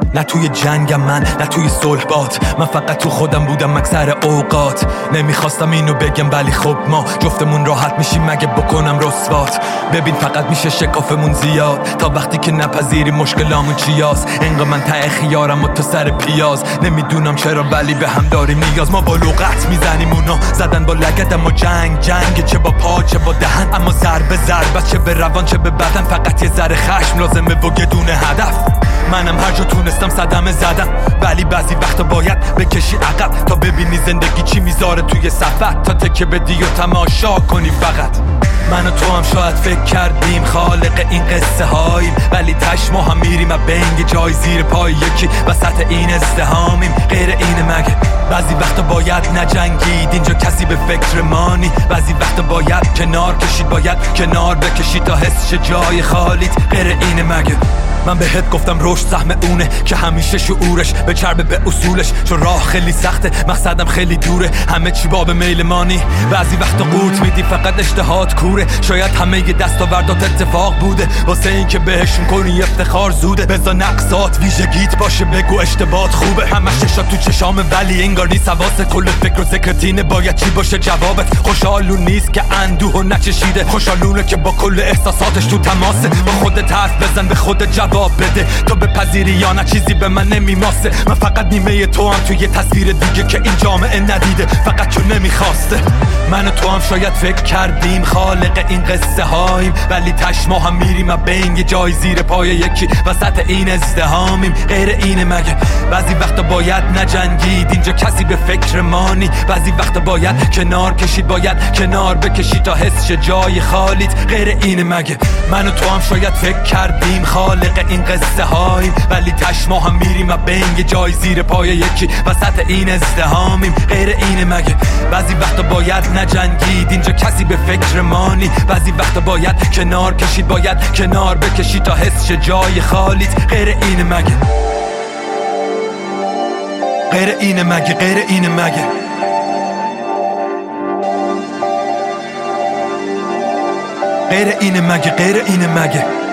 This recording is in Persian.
نه توی جنگم من، نه توی صلح بات. من فقط تو خودم بودم اکثر اوقات. نمیخواستم اینو بگم ولی خب ما جفتمون راحت میشیم مگه بکنم رسوات. ببین فقط میشه شکافمون زیاد تا وقتی که نپذیری مشکلامون چیاست. انقدر من ته خیارم و تو سر پیاز. نمیدونم چرا ولی به هم داریم نیاز. ما با لغت میزنیم اونا زدن با لگد، اما جنگ چه با پا چه با دهن. اما ضربه چه به روان چه به بدن. فقط یه ذره خشم لازمه و یه دونه هدف. منم هر جا تونستم صدمه زدم، ولی بعضی وقتا باید بکشی عقب تا ببینی زندگی چی میذاره توی صفت. تا تکه بدی و تماشا کنی فقط. من و تو هم شاید فکر کردیم خالق این قصه هاییم، ولی تش ما هم میریم و بنگ جای زیر پای یکی وسط این ازدهامیم. غیر اینه مگه؟ بعضی وقتا باید نجنگید اینجا کسی به فکر مانی. بعضی وقتا باید کنار کشید، باید کنار بکشید تا حس شه جای خالیت. غیر اینه مگه؟ من بهت گفتم رشد سهم اونه که همیشه شعورش به چربه به اصولش. چون راه خیلی سخته مقصدم خیلی دوره، همه چی باب میل مانی. بعضی وقتا قورت میدی فقط اشتهات کوره. شاید همه ی دستاوردات اتفاق بوده واسه این که بهشون کنی افتخار زوده. بذار نقصات ویژگیت باشه بگو اشتباهات خوبه. همه ششات تو چشام ولی انگار نیست حواست. کل فکر و ذکرتینه باید چی باشه جوابت. خوشحالون نیست که اندوه و نچشیده، خوشحالونه که با کل احساساتش تو تماسه. با خودت حرف بزن به خودت جواب بده، تو بپذیری یا نه چیزی به من نمیماسه. من فقط نیمه تو هم توی یه تصویر دیگه که این جامعه ندیده فقط چون نمیخواسته. من و تو هم شاید فکر کردیم خالق این قصه هاییم، ولی تش ما هم میریم و بین یه جای زیر پای یکی وسط این ازدهامیم. غیر اینه مگه؟ بعضی وقتا باید نجنگید اینجا کسی به فکر مانی. بعضی وقتا باید کنار کشید، باید کنار بکشید تا حس شه جای خالیت. غیر اینه مگه؟ من و تو هم شاید فکر کردیم خالق این قصه هاییم، ولی تش ما هم میریم و بین یه جای زیر پای یکی وسط این ازدهامیم. غیر اینه مگه؟ بعضی وقتا باید نجنگید اینجا کسی به فکر مانی. بعضی وقتا باید کنار کشید، باید کنار بکشید تا حس شه جای خالیت. غیر اینه مگه؟ غیر اینه مگه؟ غیر اینه مگه؟ غیر اینه مگه؟ غیر اینه مگه؟